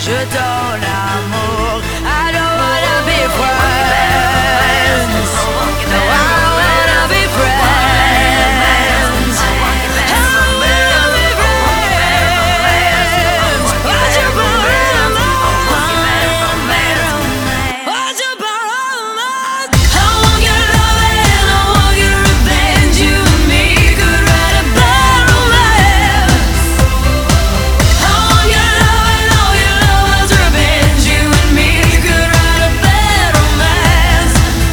je donne l'amour. I don't wanna be friends. No, I wanna be friends. I wanna be friends. What you borrow What you borrow I want your love and I want your revenge. You and me could write a bad romance. I want your love and all your love's revenge. You and me could write a bad romance.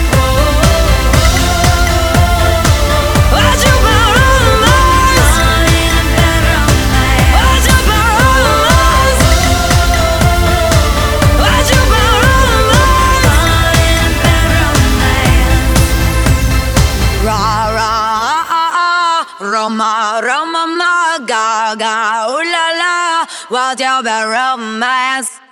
What you borrow What you borrow What you borrow Ra ra Roma Roma ma ga ga ooh la la, what's your bad romance?